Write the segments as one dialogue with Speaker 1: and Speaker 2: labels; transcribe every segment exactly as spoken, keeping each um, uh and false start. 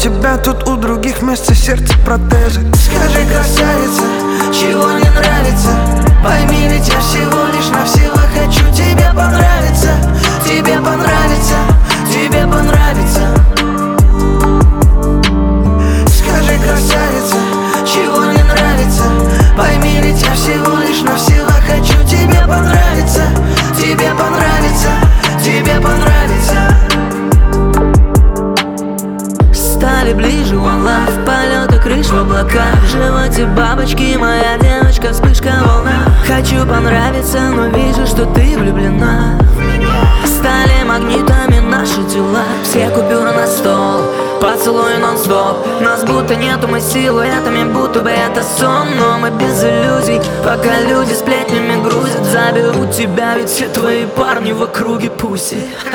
Speaker 1: тебя тут, у других вместо сердца протезы.
Speaker 2: Скажи, красавица, чего не нравится? Пойми, ведь я всего лишь навсего хочу тебе понравиться. Тебе понравится, тебе понравится. Скажи, красавица, чего не нравится? Пойми, ведь я всего лишь навсего хочу тебе понравиться. Тебе понравится, тебе понравится. Стали ближе, one love, полеты крыш в облаках. В животе бабочки, моя девочка, вспышка волна. Хочу понравиться, но вижу, что ты влюблена. Стали магнитами наши тела. Все купюры на стол, поцелуй нон-стоп. Нас будто нету, мы силуэтами, будто бы это сон. Но мы без иллюзий, пока люди сплетнями грузят. Заберу тебя, ведь все твои парни в округе пуси.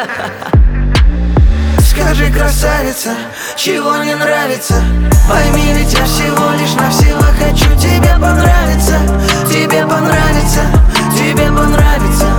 Speaker 2: Скажи, красавица, чего не нравится? Пойми, ведь я всего лишь навсего хочу тебе понравиться. Тебе понравится, тебе понравится.